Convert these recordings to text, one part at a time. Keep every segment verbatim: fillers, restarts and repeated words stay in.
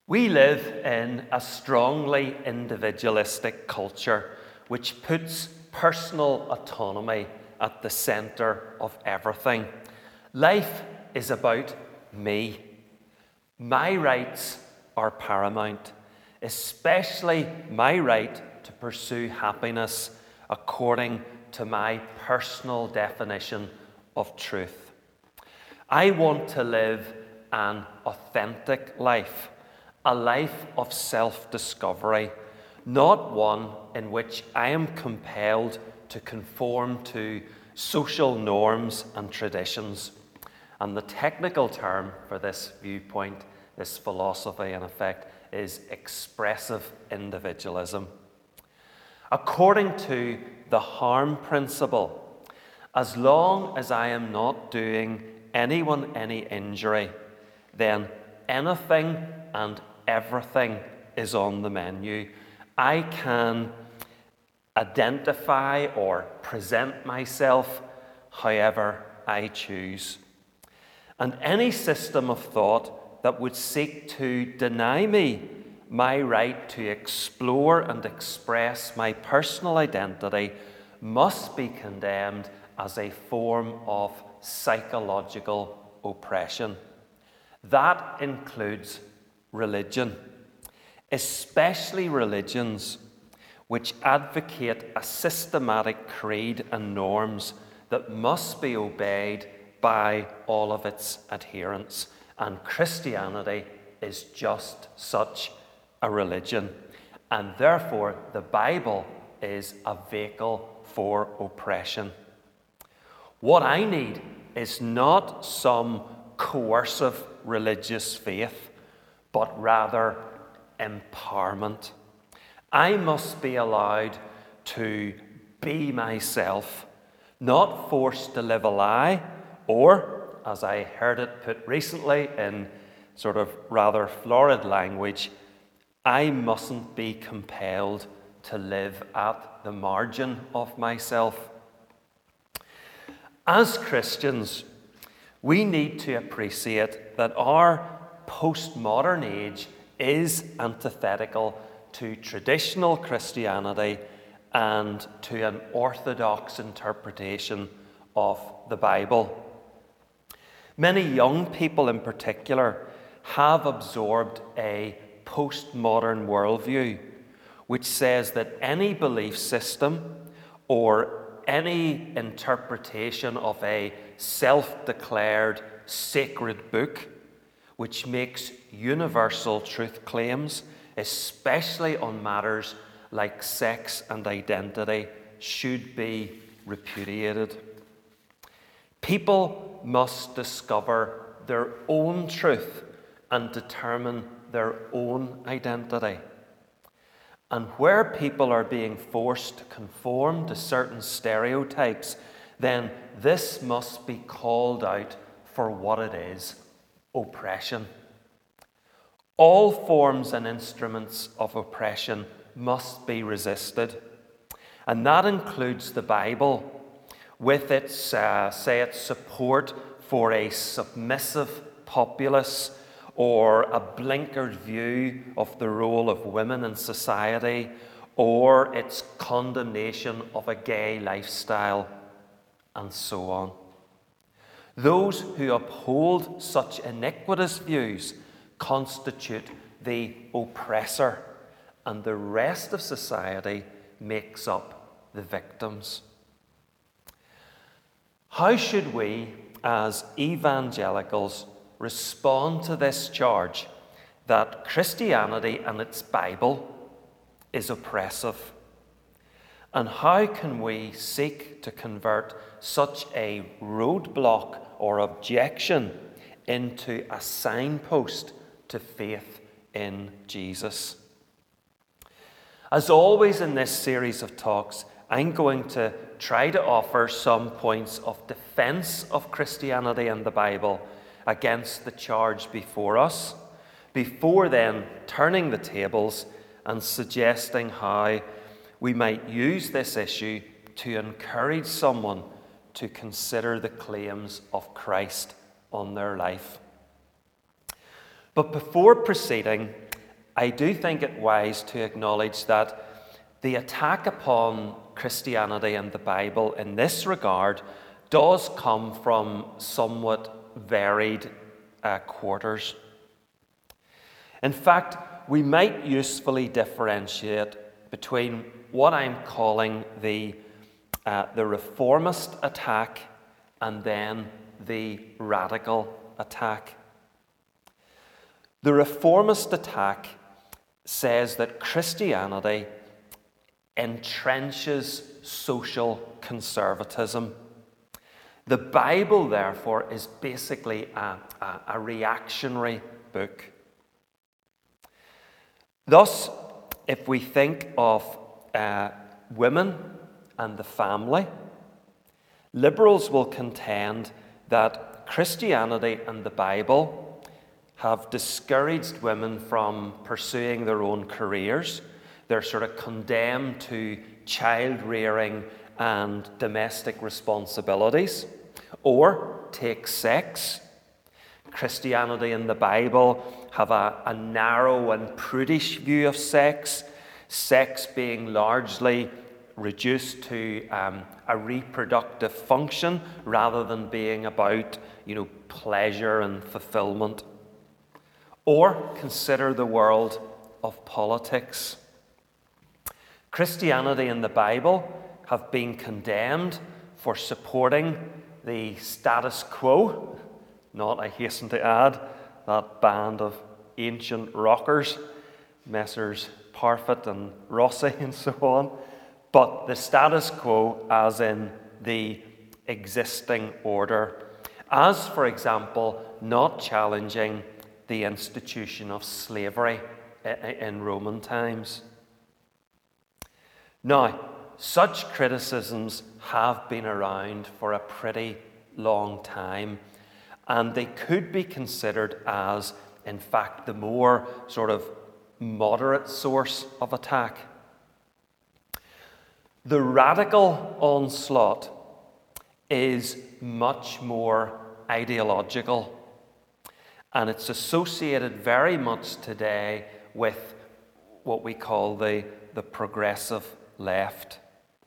We live in a strongly individualistic culture which puts personal autonomy at the centre of everything. Life is about me. My rights are paramount, especially my right to pursue happiness according to my personal definition of truth. I want to live an authentic life, a life of self-discovery, not one in which I am compelled to conform to social norms and traditions. And the technical term for this viewpoint, this philosophy in effect, is expressive individualism. According to the harm principle, as long as I am not doing anyone any injury, then anything and everything is on the menu. I can identify or present myself however I choose. And any system of thought that would seek to deny me my right to explore and express my personal identity must be condemned as a form of psychological oppression. That includes religion, especially religions which advocate a systematic creed and norms that must be obeyed by all of its adherents. And Christianity is just such a religion. And therefore, the Bible is a vehicle for oppression. What I need is not some coercive religious faith, but rather empowerment. I must be allowed to be myself, not forced to live a lie, or, as I heard it put recently in sort of rather florid language, I mustn't be compelled to live at the margin of myself. As Christians, we need to appreciate that our postmodern age is antithetical to traditional Christianity and to an orthodox interpretation of the Bible. Many young people in particular have absorbed a postmodern worldview which says that any belief system or any interpretation of a self-declared sacred book which makes universal truth claims, especially on matters like sex and identity, should be repudiated. People must discover their own truth and determine their own identity. And where people are being forced to conform to certain stereotypes, then this must be called out for what it is: oppression. All forms and instruments of oppression must be resisted. And that includes the Bible, with its, uh, say, its support for a submissive populace or a blinkered view of the role of women in society, or its condemnation of a gay lifestyle, and so on. Those who uphold such iniquitous views constitute the oppressor, and the rest of society makes up the victims. How should we, as evangelicals, respond to this charge that Christianity and its Bible is oppressive? And how can we seek to convert such a roadblock or objection into a signpost to faith in Jesus? As always in this series of talks, I'm going to try to offer some points of defense of Christianity and the Bible against the charge before us, before then turning the tables and suggesting how we might use this issue to encourage someone to consider the claims of Christ on their life. But before proceeding, I do think it wise to acknowledge that the attack upon Christianity and the Bible in this regard does come from somewhat varied uh, quarters. In fact, we might usefully differentiate between what I'm calling the, uh, the reformist attack and then the radical attack. The reformist attack says that Christianity entrenches social conservatism. The Bible, therefore, is basically a, a, a reactionary book. Thus, if we think of uh, women and the family, liberals will contend that Christianity and the Bible have discouraged women from pursuing their own careers. They're sort of condemned to child rearing and domestic responsibilities. Or take sex. Christianity and the Bible have a, a narrow and prudish view of sex, sex being largely reduced to um, a reproductive function rather than being about, you know, pleasure and fulfillment. Or consider the world of politics. Christianity and the Bible have been condemned for supporting the status quo, not, I hasten to add, that band of ancient rockers, Messrs. Parfit and Rossi and so on, but the status quo as in the existing order, as, for example, not challenging the institution of slavery in Roman times. Now, such criticisms have been around for a pretty long time, and they could be considered as, in fact, the more sort of moderate source of attack. The radical onslaught is much more ideological, and it's associated very much today with what we call the, the progressive left.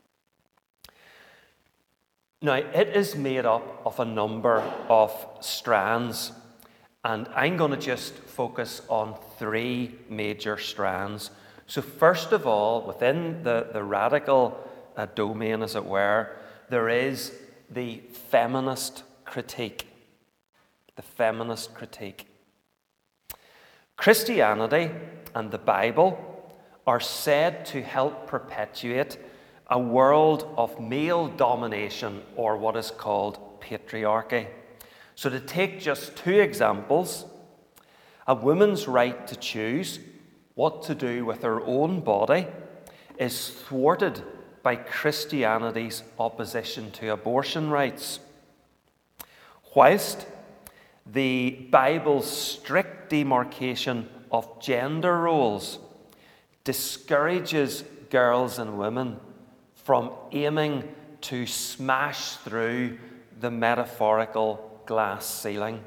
Now, it is made up of a number of strands, and I'm going to just focus on three major strands. So first of all, within the, the radical uh, domain, as it were, there is the feminist critique. The feminist critique. Christianity and the Bible are said to help perpetuate a world of male domination, or what is called patriarchy. So to take just two examples, a woman's right to choose what to do with her own body is thwarted by Christianity's opposition to abortion rights, whilst the Bible's strict demarcation of gender roles discourages girls and women from aiming to smash through the metaphorical glass ceiling.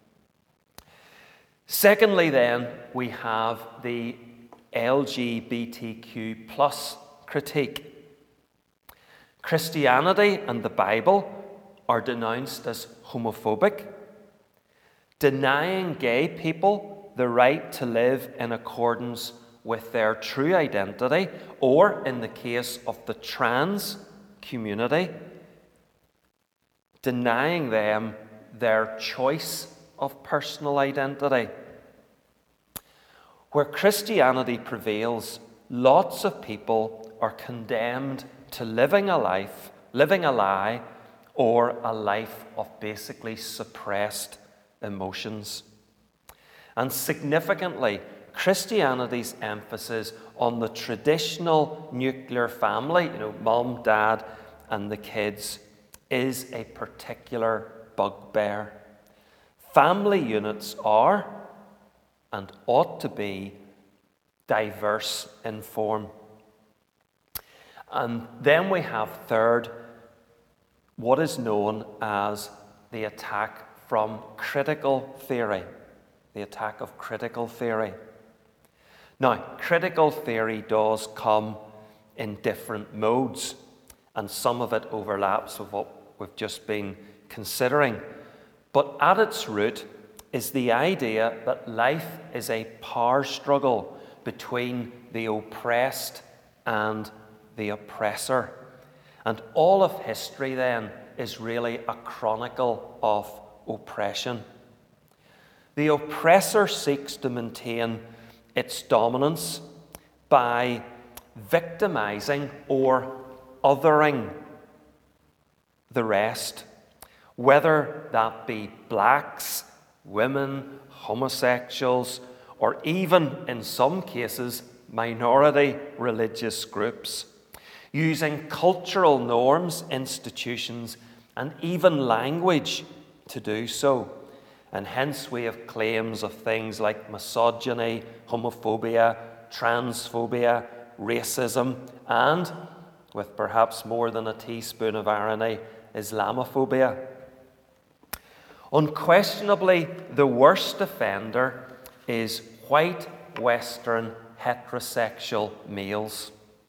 Secondly, then, we have the L G B T Q plus critique. Christianity and the Bible are denounced as homophobic, denying gay people the right to live in accordance with their true identity, or in the case of the trans community, denying them their choice of personal identity. Where Christianity prevails, lots of people are condemned to living a life, living a lie, or a life of basically suppressed emotions. And significantly, Christianity's emphasis on the traditional nuclear family, you know, mom, dad, and the kids, is a particular bugbear. Family units are, and ought to be, diverse in form. And then we have, third, what is known as the attack from critical theory, the attack of critical theory. Now, critical theory does come in different modes, and some of it overlaps with what we've just been considering. But at its root is the idea that life is a power struggle between the oppressed and the oppressor. And all of history then is really a chronicle of oppression. The oppressor seeks to maintain its dominance by victimizing or othering the rest, whether that be blacks, women, homosexuals, or even, in some cases, minority religious groups, using cultural norms, institutions, and even language to do so. And hence we have claims of things like misogyny, homophobia, transphobia, racism, and, with perhaps more than a teaspoon of irony, Islamophobia. Unquestionably, the worst offender is white, Western, heterosexual males.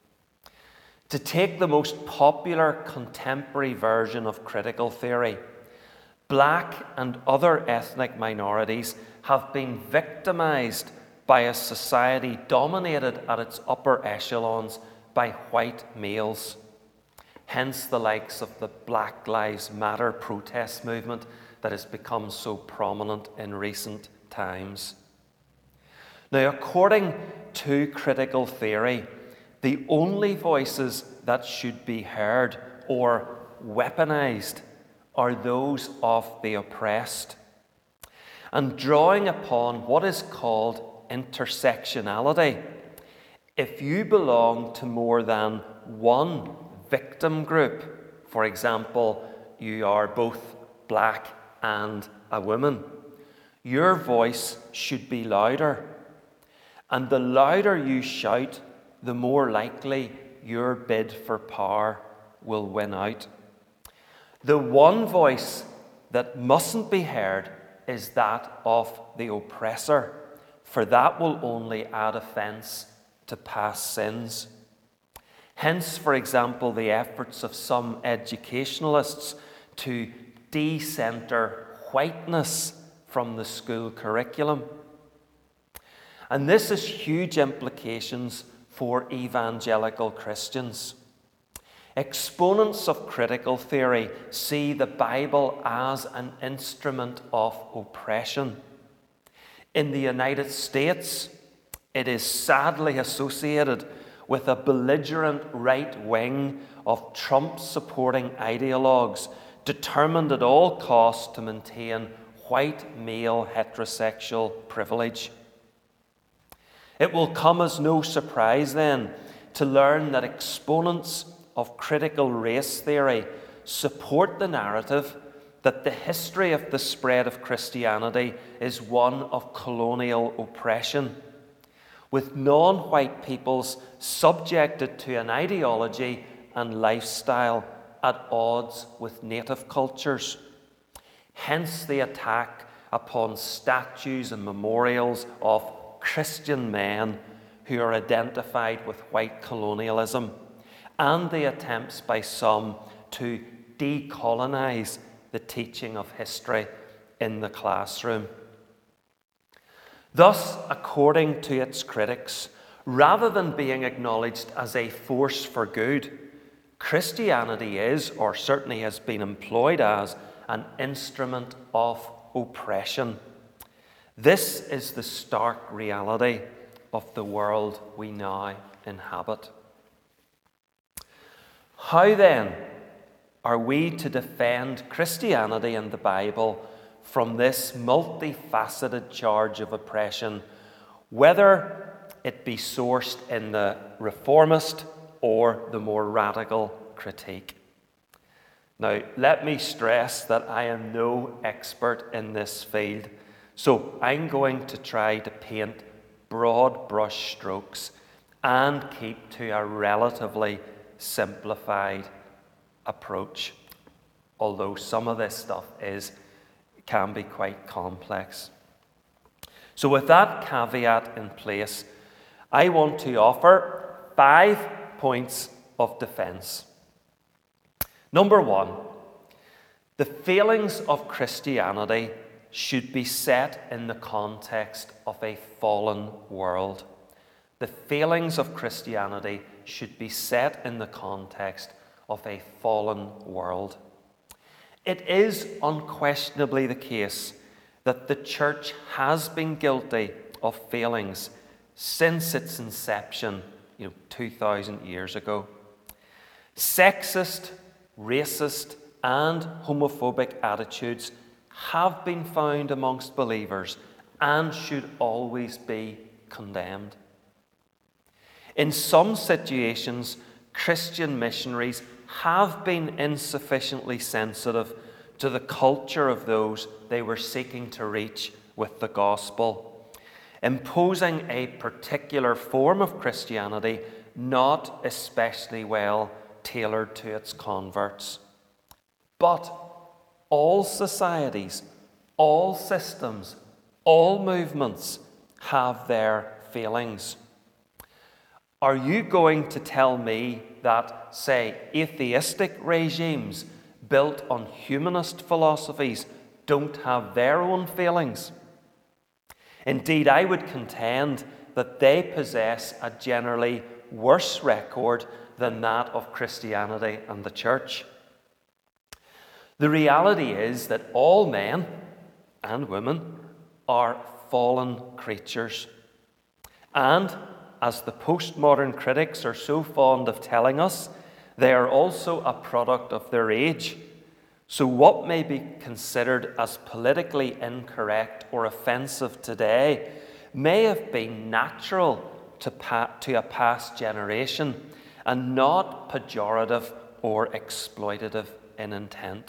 To take the most popular contemporary version of critical theory, black and other ethnic minorities have been victimized by a society dominated at its upper echelons by white males. Hence the likes of the Black Lives Matter protest movement that has become so prominent in recent times. Now, according to critical theory, the only voices that should be heard or weaponized are those of the oppressed. And drawing upon what is called intersectionality, if you belong to more than one victim group, for example, you are both black and a woman, your voice should be louder. And the louder you shout, the more likely your bid for power will win out. The one voice that mustn't be heard is that of the oppressor, for that will only add offence to past sins. Hence, for example, the efforts of some educationalists to de-centre whiteness from the school curriculum. And this has huge implications for evangelical Christians. Exponents of critical theory see the Bible as an instrument of oppression. In the United States, it is sadly associated with a belligerent right wing of Trump-supporting ideologues determined at all costs to maintain white male heterosexual privilege. It will come as no surprise then to learn that exponents of critical race theory support the narrative that the history of the spread of Christianity is one of colonial oppression, with non-white peoples subjected to an ideology and lifestyle at odds with native cultures. Hence the attack upon statues and memorials of Christian men who are identified with white colonialism, and the attempts by some to decolonize the teaching of history in the classroom. Thus, according to its critics, rather than being acknowledged as a force for good, Christianity is, or certainly has been employed as, an instrument of oppression. This is the stark reality of the world we now inhabit. How then are we to defend Christianity and the Bible from this multifaceted charge of oppression, whether it be sourced in the reformist or the more radical critique? Now, let me stress that I am no expert in this field, so I'm going to try to paint broad brush strokes and keep to a relatively simplified approach, although some of this stuff is can be quite complex. So with that caveat in place, I want to offer five points of defense. Number one, the failings of Christianity should be set in the context of a fallen world. The failings of Christianity should be set in the context of a fallen world. It is unquestionably the case that the church has been guilty of failings since its inception, you know, two thousand years ago. Sexist, racist, and homophobic attitudes have been found amongst believers and should always be condemned. In some situations, Christian missionaries have been insufficiently sensitive to the culture of those they were seeking to reach with the gospel, imposing a particular form of Christianity not especially well tailored to its converts. But all societies, all systems, all movements have their failings. Are you going to tell me that, say, atheistic regimes built on humanist philosophies don't have their own failings? Indeed, I would contend that they possess a generally worse record than that of Christianity and the church. The reality is that all men and women are fallen creatures. And, as the postmodern critics are so fond of telling us, they are also a product of their age. So what may be considered as politically incorrect or offensive today may have been natural to, pa- to a past generation and not pejorative or exploitative in intent.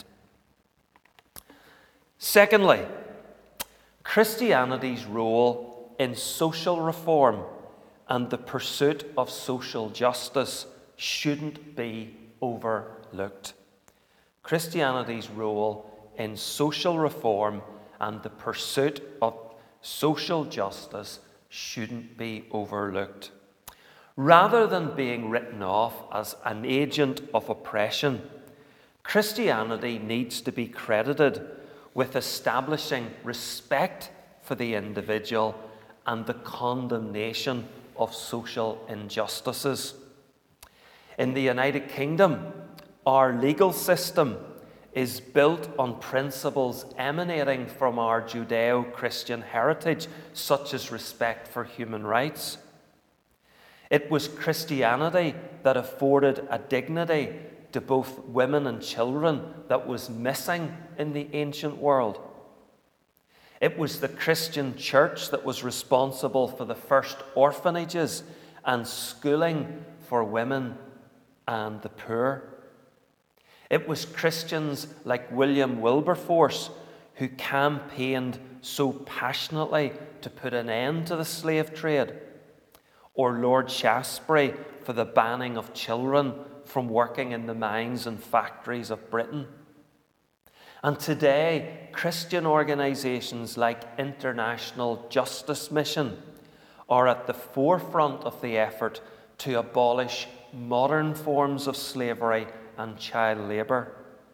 Secondly, Christianity's role in social reform and the pursuit of social justice shouldn't be overlooked. Christianity's role in social reform and the pursuit of social justice shouldn't be overlooked. Rather than being written off as an agent of oppression, Christianity needs to be credited with establishing respect for the individual and the condemnation of social injustices. In the United Kingdom, our legal system is built on principles emanating from our Judeo-Christian heritage, such as respect for human rights. It was Christianity that afforded a dignity to both women and children that was missing in the ancient world. It was the Christian church that was responsible for the first orphanages and schooling for women and the poor. It was Christians like William Wilberforce who campaigned so passionately to put an end to the slave trade, or Lord Shaftesbury for the banning of children from working in the mines and factories of Britain. And today, Christian organisations like International Justice Mission are at the forefront of the effort to abolish modern forms of slavery and child labour.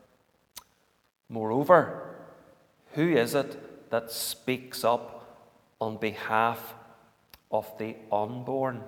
Moreover, who is it that speaks up on behalf of the unborn?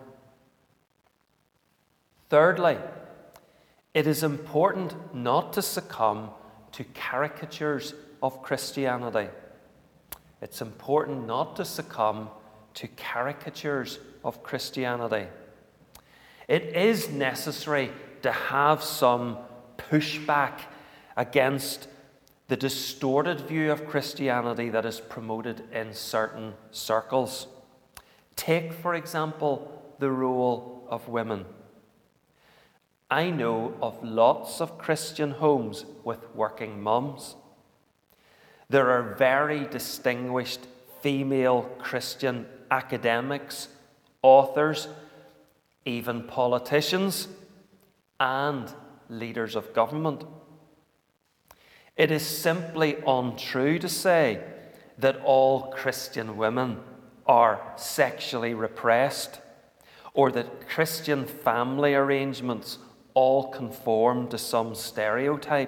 Thirdly, it is important not to succumb to caricatures of Christianity. It's important not to succumb to caricatures of Christianity. It is necessary to have some pushback against the distorted view of Christianity that is promoted in certain circles. Take, for example, the role of women. I know of lots of Christian homes with working mums. There are very distinguished female Christian academics, authors, even politicians, and leaders of government. It is simply untrue to say that all Christian women are sexually repressed, or that Christian family arrangements all conform to some stereotype.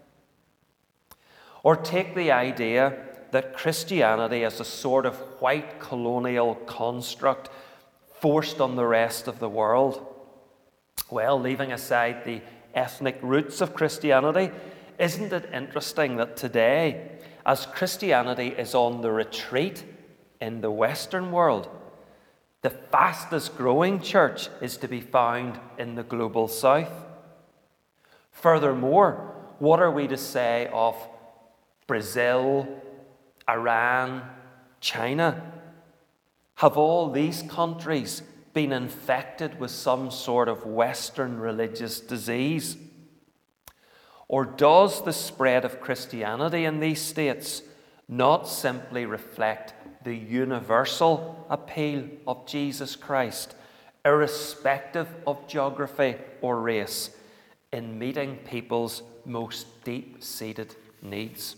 Or take the idea that Christianity is a sort of white colonial construct forced on the rest of the world. Well, leaving aside the ethnic roots of Christianity, isn't it interesting that today, as Christianity is on the retreat in the Western world, the fastest growing church is to be found in the global South? Furthermore, what are we to say of Brazil, Iran, China? Have all these countries been infected with some sort of Western religious disease? Or does the spread of Christianity in these states not simply reflect the universal appeal of Jesus Christ, irrespective of geography or race, in meeting people's most deep-seated needs?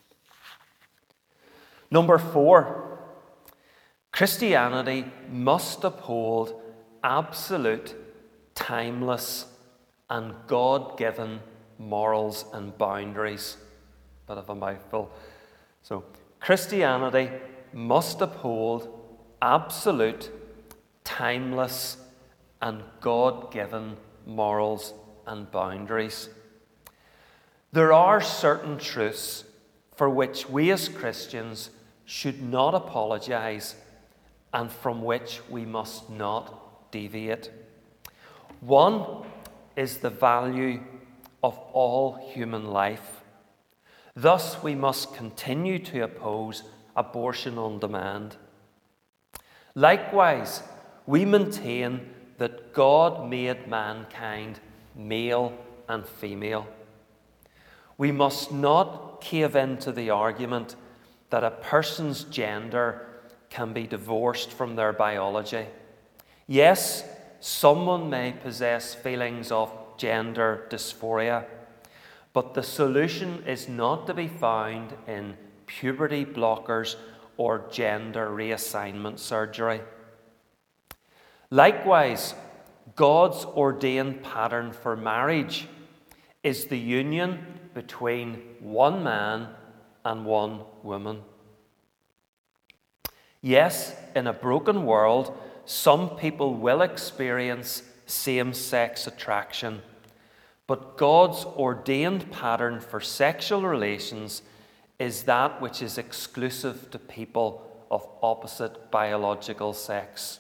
Number four, Christianity must uphold absolute, timeless, and God-given morals and boundaries. Bit of a mouthful. So, Christianity must uphold absolute, timeless, and God-given morals and boundaries. There are certain truths for which we as Christians should not apologize and from which we must not deviate. One is the value of all human life. Thus, we must continue to oppose abortion on demand. Likewise, we maintain that God made mankind male and female. We must not cave into the argument that a person's gender can be divorced from their biology. Yes, someone may possess feelings of gender dysphoria, but the solution is not to be found in puberty blockers or gender reassignment surgery. Likewise, God's ordained pattern for marriage is the union between one man and one woman. Yes, in a broken world, some people will experience same-sex attraction, but God's ordained pattern for sexual relations is that which is exclusive to people of opposite biological sex.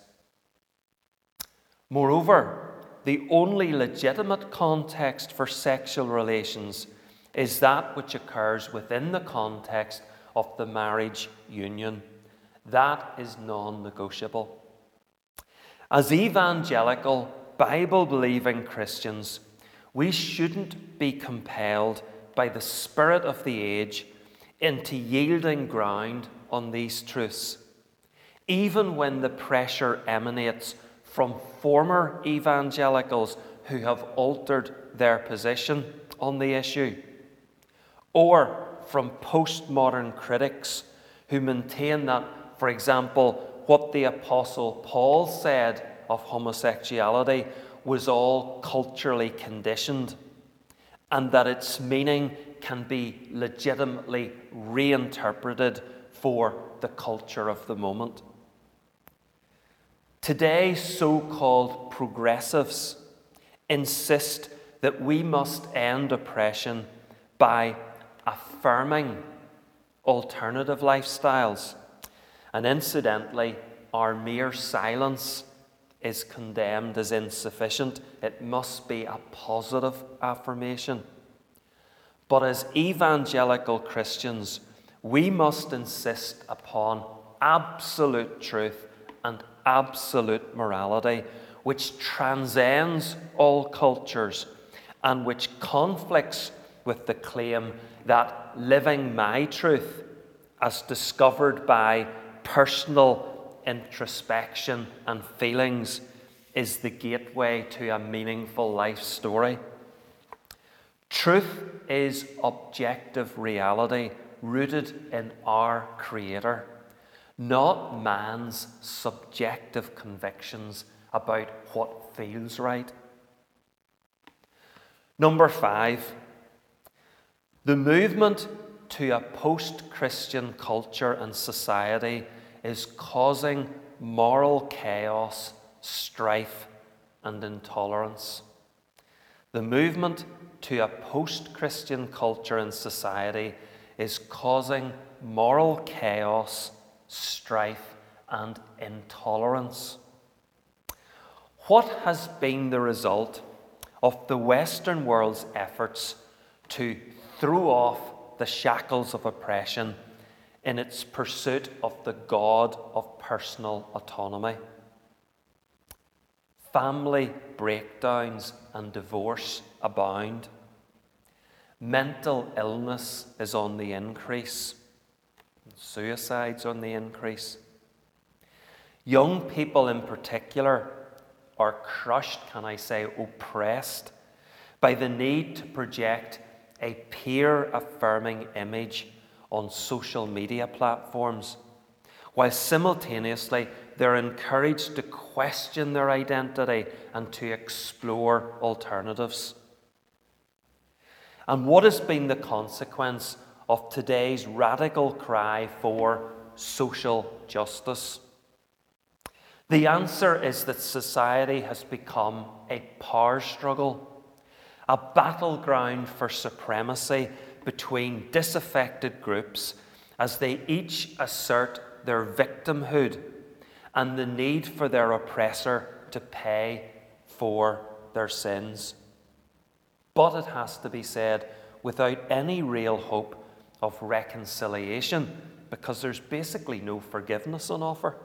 Moreover, the only legitimate context for sexual relations is that which occurs within the context of the marriage union. That is non-negotiable. As evangelical, Bible-believing Christians, we shouldn't be compelled by the spirit of the age into yielding ground on these truths, even when the pressure emanates from former evangelicals who have altered their position on the issue, or from postmodern critics who maintain that, for example, what the Apostle Paul said of homosexuality was all culturally conditioned, and that its meaning can be legitimately reinterpreted for the culture of the moment. Today's so-called progressives insist that we must end oppression by affirming alternative lifestyles. And incidentally, our mere silence is condemned as insufficient. It must be a positive affirmation. But as evangelical Christians, we must insist upon absolute truth and absolute morality, which transcends all cultures and which conflicts with the claim that living my truth, as discovered by personal introspection and feelings, is the gateway to a meaningful life story. Truth is objective reality rooted in our Creator, not man's subjective convictions about what feels right. Number five, the movement to a post-Christian culture and society is causing moral chaos, strife, and intolerance. The movement to a post-Christian culture and society is causing moral chaos, strife, and intolerance. What has been the result of the Western world's efforts to throw off the shackles of oppression in its pursuit of the God of personal autonomy? Family breakdowns and divorce abound. Mental illness is on the increase. Suicides on the increase. Young people in particular are crushed, can I say, oppressed by the need to project a peer-affirming image on social media platforms, while simultaneously they're encouraged to question their identity and to explore alternatives. And what has been the consequence of today's radical cry for social justice? The answer is that society has become a power struggle, a battleground for supremacy between disaffected groups as they each assert their victimhood and the need for their oppressor to pay for their sins. But it has to be said, without any real hope of reconciliation, because there's basically no forgiveness on offer.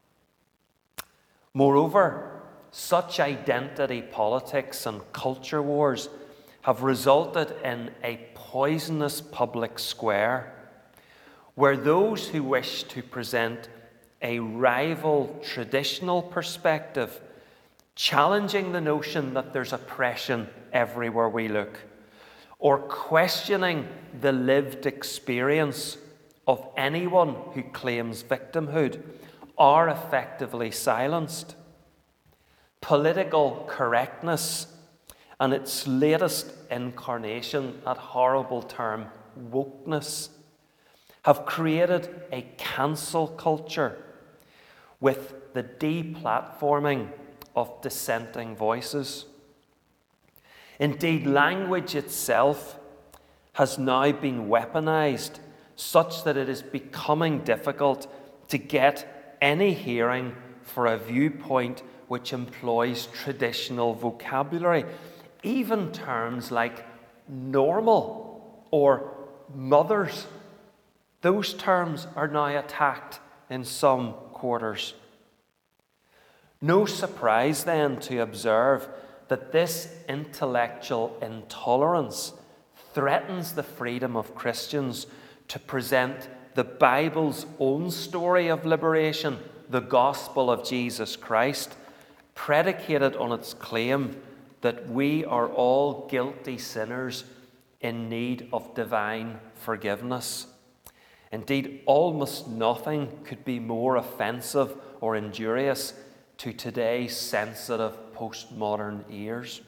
Moreover, such identity politics and culture wars have resulted in a poisonous public square where those who wish to present a rival traditional perspective, challenging the notion that there's oppression everywhere we look, or questioning the lived experience of anyone who claims victimhood, are effectively silenced. Political correctness and its latest incarnation, that horrible term, wokeness, have created a cancel culture with the deplatforming of dissenting voices. Indeed, language itself has now been weaponized such that it is becoming difficult to get any hearing for a viewpoint which employs traditional vocabulary. Even terms like normal or mothers, those terms are now attacked in some quarters. No surprise then to observe that this intellectual intolerance threatens the freedom of Christians to present the Bible's own story of liberation, the gospel of Jesus Christ, predicated on its claim that we are all guilty sinners in need of divine forgiveness. Indeed, almost nothing could be more offensive or injurious to today's sensitive postmodern ears.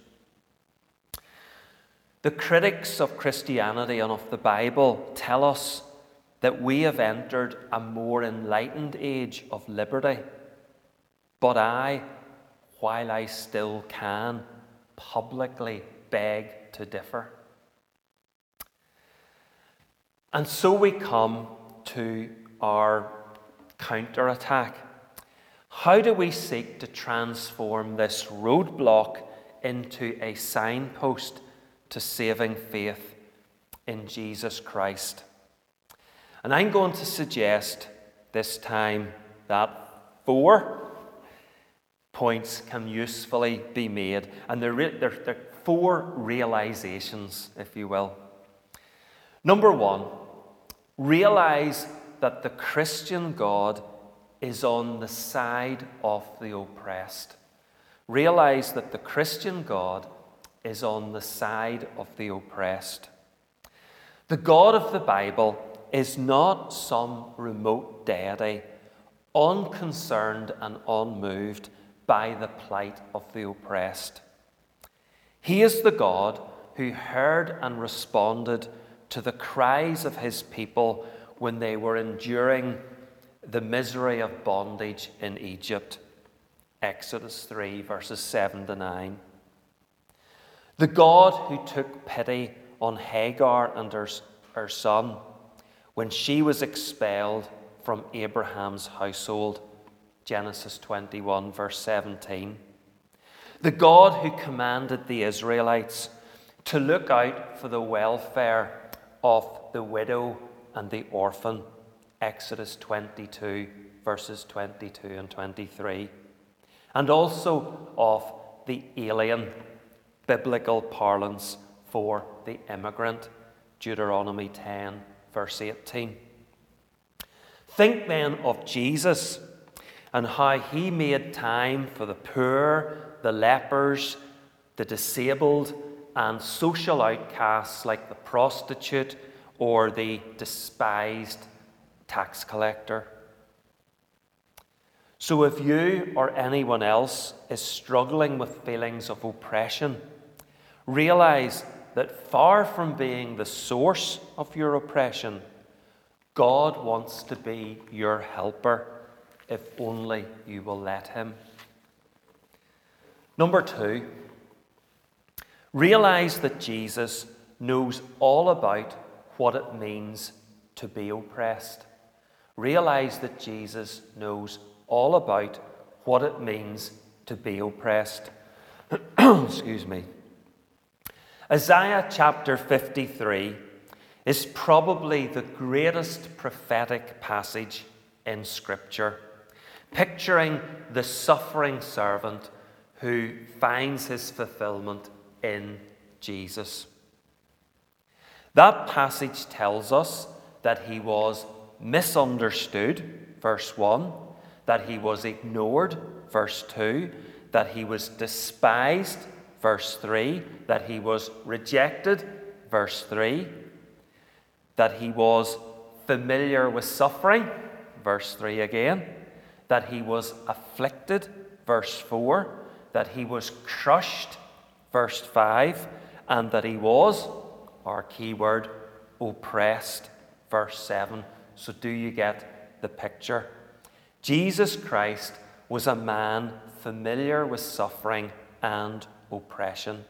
The critics of Christianity and of the Bible tell us that we have entered a more enlightened age of liberty. But I, while I still can, publicly beg to differ. And so we come to our counterattack. How do we seek to transform this roadblock into a signpost to saving faith in Jesus Christ? And I'm going to suggest this time that four points can usefully be made. And they're, re- they're, they're four realizations, if you will. Number one, realize that the Christian God is on the side of the oppressed. Realize that the Christian God is on the side of the oppressed. The God of the Bible is not some remote deity, unconcerned and unmoved by the plight of the oppressed. He is the God who heard and responded to the cries of his people when they were enduring the misery of bondage in Egypt. Exodus three, verses seven to nine. The God who took pity on Hagar and her, her son when she was expelled from Abraham's household. Genesis twenty-one, verse seventeen. The God who commanded the Israelites to look out for the welfare of the widow and the orphan. Exodus twenty-two, verses twenty-two and twenty-three. And also of the alien, biblical parlance for the immigrant. Deuteronomy ten, verse eighteen. Think then of Jesus and how he made time for the poor, the lepers, the disabled, and social outcasts like the prostitute or the despised tax collector. So if you or anyone else is struggling with feelings of oppression, realize that far from being the source of your oppression, God wants to be your helper, if only you will let him. Number two, realize that Jesus knows all about what it means to be oppressed. Realize that Jesus knows all about what it means to be oppressed. Excuse me. Isaiah chapter fifty-three is probably the greatest prophetic passage in Scripture, picturing the suffering servant who finds his fulfillment in Jesus. That passage tells us that he was misunderstood, verse one, that he was ignored, verse two, that he was despised, verse three, that he was rejected, verse three, that he was familiar with suffering, verse three again, that he was afflicted, verse four, that he was crushed, verse five, and that he was, our key word, oppressed, verse seven. So do you get the picture? Jesus Christ was a man familiar with suffering and oppression.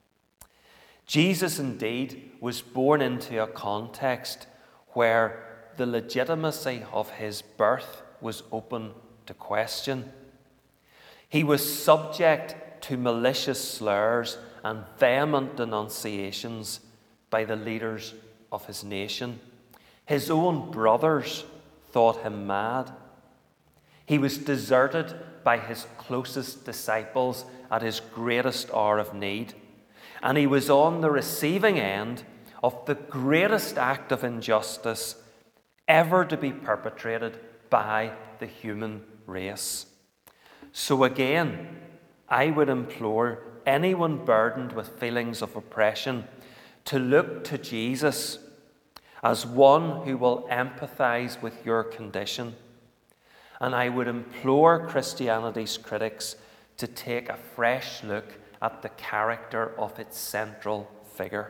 Jesus indeed was born into a context where the legitimacy of his birth was open to question. He was subject to malicious slurs and vehement denunciations by the leaders of his nation. His own brothers thought him mad. He was deserted by his closest disciples at his greatest hour of need. And he was on the receiving end of the greatest act of injustice ever to be perpetrated by the human race. So again, I would implore anyone burdened with feelings of oppression to look to Jesus as one who will empathize with your condition. And I would implore Christianity's critics to take a fresh look at the character of its central figure.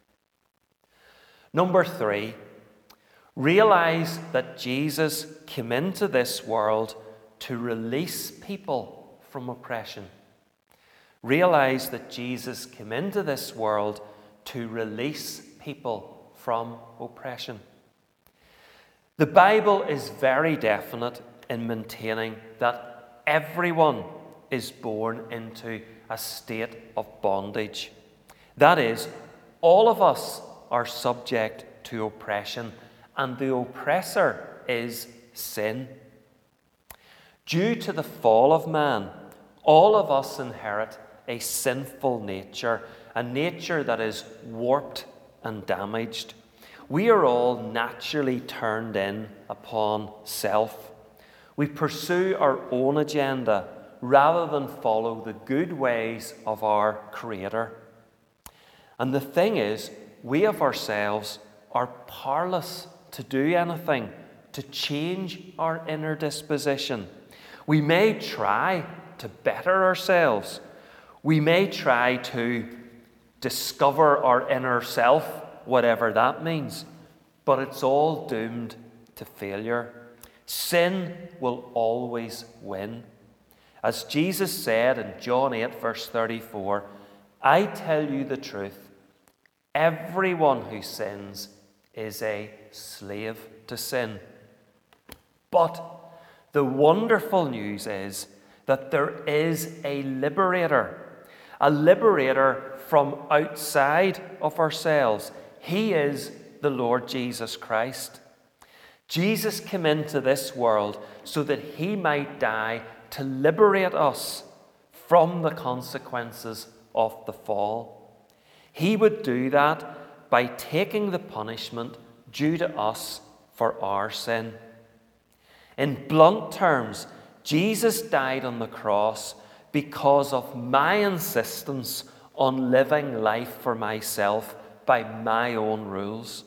Number three, realize that Jesus came into this world to release people from oppression. Realize that Jesus came into this world to release people from oppression. The Bible is very definite in maintaining that everyone is born into a state of bondage. That is, all of us are subject to oppression, and the oppressor is sin. Due to the fall of man, all of us inherit a sinful nature, a nature that is warped and damaged. We are all naturally turned in upon self. We pursue our own agenda rather than follow the good ways of our Creator. And the thing is, we of ourselves are powerless to do anything to change our inner disposition. We may try to better ourselves. We may try to discover our inner self, whatever that means, but it's all doomed to failure. Sin will always win. As Jesus said in John eight, verse thirty-four, I tell you the truth, everyone who sins is a slave to sin. But the wonderful news is that there is a liberator, a liberator from outside of ourselves. He is the Lord Jesus Christ. Jesus came into this world so that he might die to liberate us from the consequences of the fall. He would do that by taking the punishment due to us for our sin. In blunt terms, Jesus died on the cross because of my insistence on living life for myself by my own rules.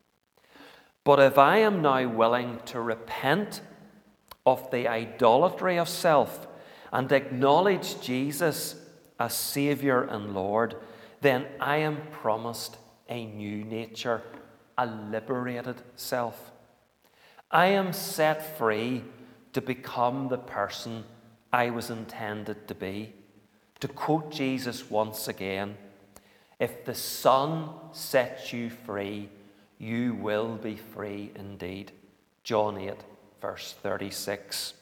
But if I am now willing to repent of the idolatry of self and acknowledge Jesus as Saviour and Lord, then I am promised a new nature, a liberated self. I am set free to become the person I was intended to be. To quote Jesus once again, if the Son sets you free, you will be free indeed. John eight, verse thirty-six.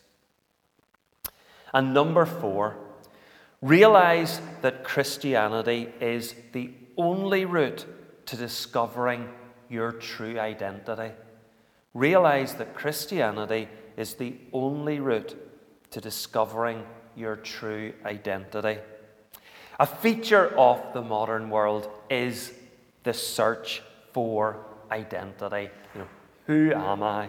And number four, realize that Christianity is the only route to discovering your true identity. Realize that Christianity is the only route to discovering your true identity. A feature of the modern world is the search for identity. You know, who am I?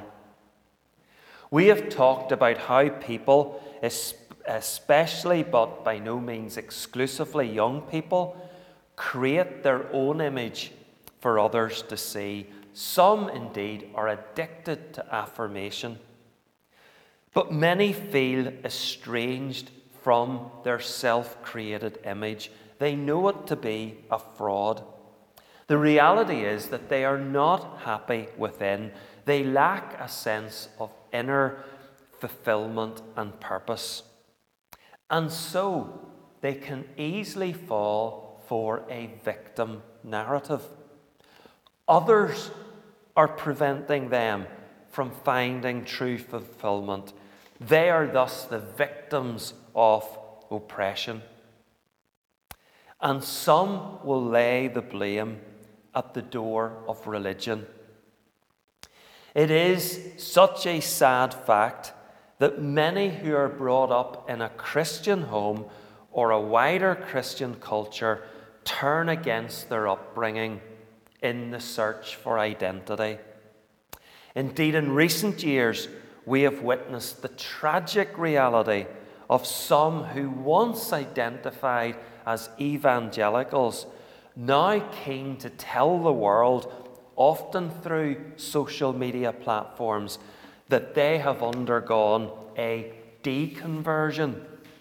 We have talked about how people, especially but by no means exclusively young people, create their own image for others to see. Some indeed are addicted to affirmation. But many feel estranged from their self-created image. They know it to be a fraud. The reality is that they are not happy within. They lack a sense of inner fulfillment and purpose. And so they can easily fall for a victim narrative. Others are preventing them from finding true fulfillment. They are thus the victims of oppression. And some will lay the blame at the door of religion. It is such a sad fact that many who are brought up in a Christian home or a wider Christian culture turn against their upbringing in the search for identity. Indeed, in recent years, we have witnessed the tragic reality of some who once identified as evangelicals, now keen to tell the world, often through social media platforms, that they have undergone a deconversion,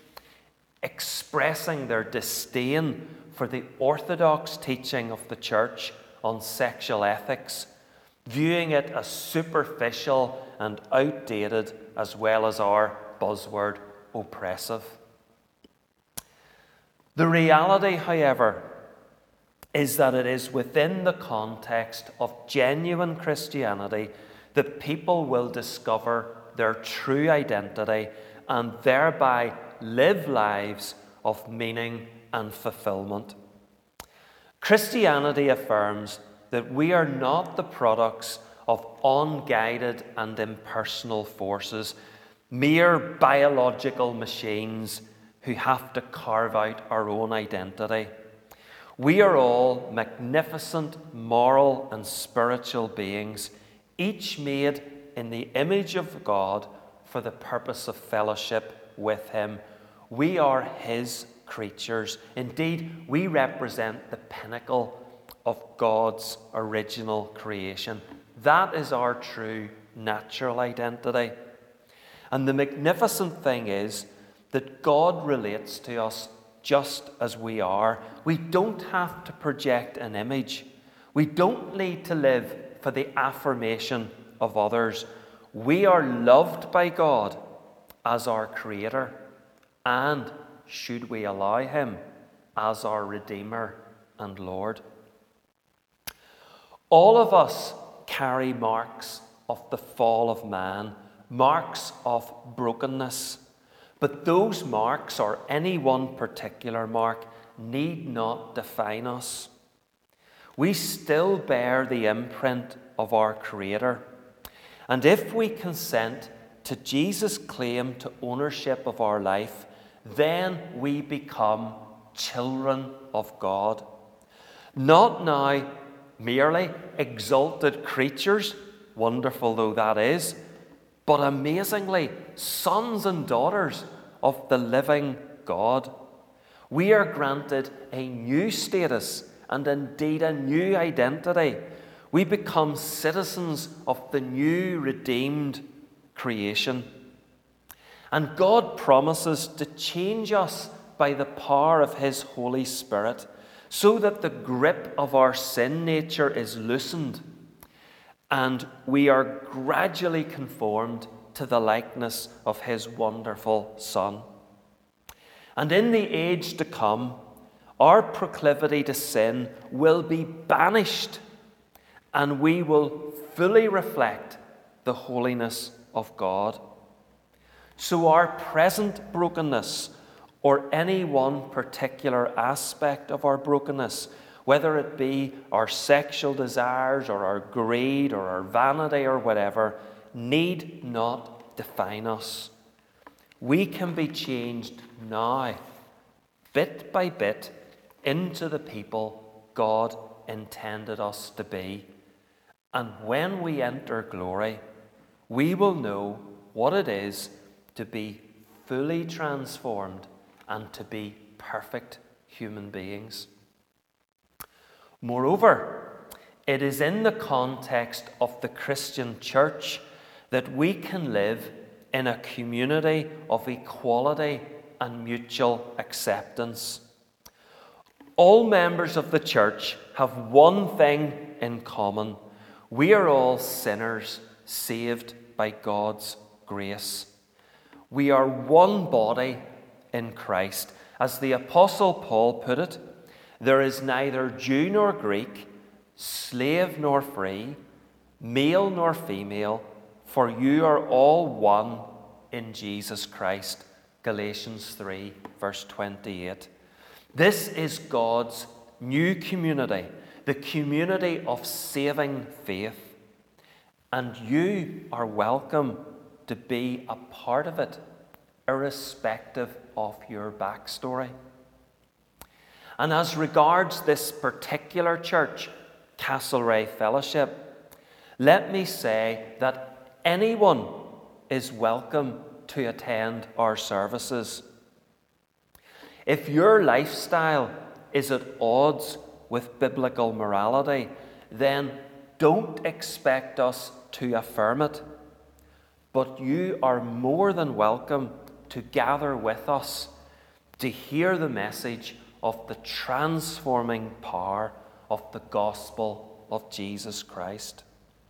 expressing their disdain for the orthodox teaching of the church on sexual ethics, viewing it as superficial and outdated, as well as our buzzword, oppressive. The reality, however, is that it is within the context of genuine Christianity that people will discover their true identity and thereby live lives of meaning and fulfillment. Christianity affirms that we are not the products of unguided and impersonal forces, mere biological machines who have to carve out our own identity. We are all magnificent moral and spiritual beings, each made in the image of God for the purpose of fellowship with Him. We are His creatures. Indeed, we represent the pinnacle of God's original creation. That is our true natural identity. And the magnificent thing is that God relates to us just as we are. We don't have to project an image. We don't need to live for the affirmation of others. We are loved by God as our Creator, and should we allow Him, as our Redeemer and Lord. All of us carry marks of the fall of man, marks of brokenness. But those marks, or any one particular mark, need not define us. We still bear the imprint of our Creator. And if we consent to Jesus' claim to ownership of our life, then we become children of God. Not now merely exalted creatures, wonderful though that is, but amazingly, sons and daughters of the living God. We are granted a new status and indeed a new identity. We become citizens of the new redeemed creation. And God promises to change us by the power of His Holy Spirit so that the grip of our sin nature is loosened and we are gradually conformed to the likeness of His wonderful Son. And in the age to come, our proclivity to sin will be banished, and we will fully reflect the holiness of God. So our present brokenness, or any one particular aspect of our brokenness, whether it be our sexual desires or our greed or our vanity or whatever, need not define us. We can be changed now, bit by bit, into the people God intended us to be. And when we enter glory, we will know what it is to be fully transformed and to be perfect human beings. Moreover, it is in the context of the Christian church that we can live in a community of equality and mutual acceptance. All members of the church have one thing in common. We are all sinners saved by God's grace. We are one body in Christ. As the Apostle Paul put it, there is neither Jew nor Greek, slave nor free, male nor female, for you are all one in Jesus Christ. Galatians three, verse twenty-eight. This is God's new community, the community of saving faith. And you are welcome to be a part of it, irrespective of your backstory. And as regards this particular church, Castlereagh Fellowship, let me say that anyone is welcome to attend our services. If your lifestyle is at odds with biblical morality, then don't expect us to affirm it. But you are more than welcome to gather with us to hear the message of the transforming power of the gospel of Jesus Christ.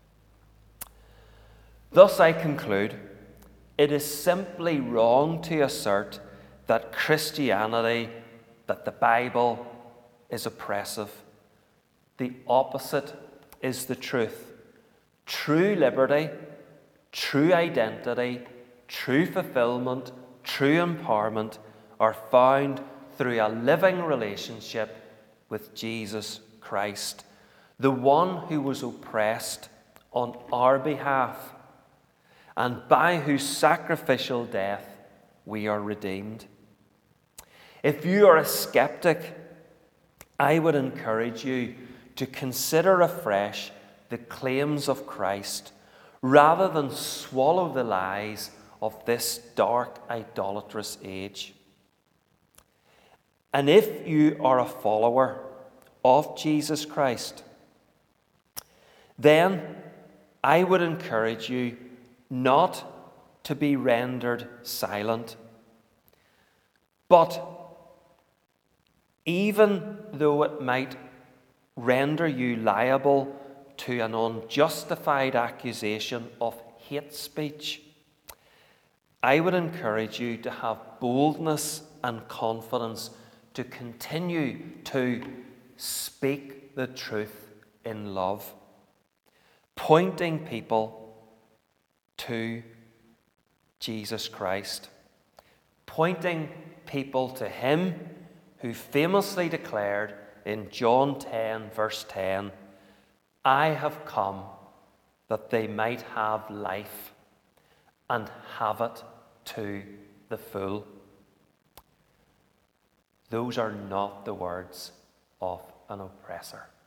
Thus I conclude, it is simply wrong to assert that Christianity, that the Bible is oppressive. The opposite is the truth. True liberty, true identity, true fulfillment, true empowerment are found through a living relationship with Jesus Christ, the one who was oppressed on our behalf, and by whose sacrificial death we are redeemed. If you are a skeptic, I would encourage you to consider afresh the claims of Christ rather than swallow the lies of this dark, idolatrous age. And if you are a follower of Jesus Christ, then I would encourage you not to be rendered silent. But even though it might render you liable to an unjustified accusation of hate speech, I would encourage you to have boldness and confidence to continue to speak the truth in love, pointing people to Jesus Christ, pointing people to Him who famously declared in John ten, verse ten, I have come that they might have life and have it to the full. Those are not the words of an oppressor.